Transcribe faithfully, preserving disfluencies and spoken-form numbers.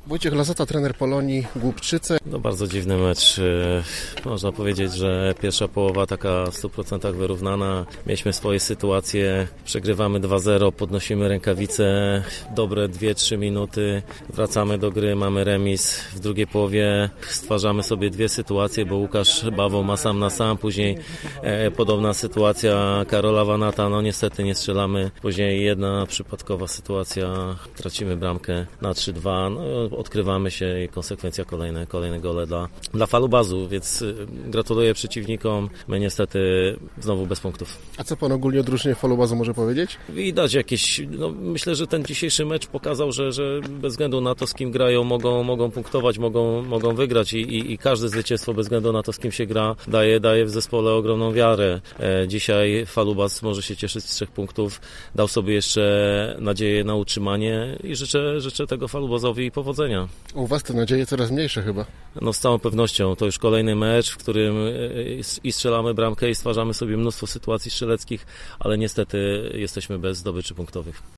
Wojciech Lazota, trener Polonii Głubczyce. No bardzo dziwny mecz. Można powiedzieć, że pierwsza połowa taka w stu procentach wyrównana. Mieliśmy swoje sytuacje, przegrywamy dwa zero, podnosimy rękawice, dobre dwie trzy minuty, wracamy do gry, mamy remis. W drugiej połowie stwarzamy sobie dwie sytuacje, bo Łukasz Bawoł ma sam na sam, później e, podobna sytuacja Karola Wanata, no niestety nie strzelamy. Później jedna przypadkowa sytuacja, tracimy bramkę na trzy dwa, no, odkrywamy się i konsekwencja kolejne, kolejne gole dla, dla Falubazu, więc gratuluję przeciwnikom, my niestety znowu bez punktów. A co pan ogólnie o drużynie Falubazu może powiedzieć? Widać jakieś, no myślę, że ten dzisiejszy mecz pokazał, że, że bez względu na to, z kim grają, mogą, mogą punktować, mogą, mogą wygrać i, i, i każde zwycięstwo bez względu na to, z kim się gra, daje, daje w zespole ogromną wiarę. E, dzisiaj Falubaz może się cieszyć z trzech punktów, dał sobie jeszcze nadzieję na utrzymanie i życzę, życzę tego Falubazowi powodzenia. U was te nadzieje coraz mniejsze chyba. No z całą pewnością. To już kolejny mecz, w którym i strzelamy bramkę i stwarzamy sobie mnóstwo sytuacji strzeleckich, ale niestety jesteśmy bez zdobyczy punktowych.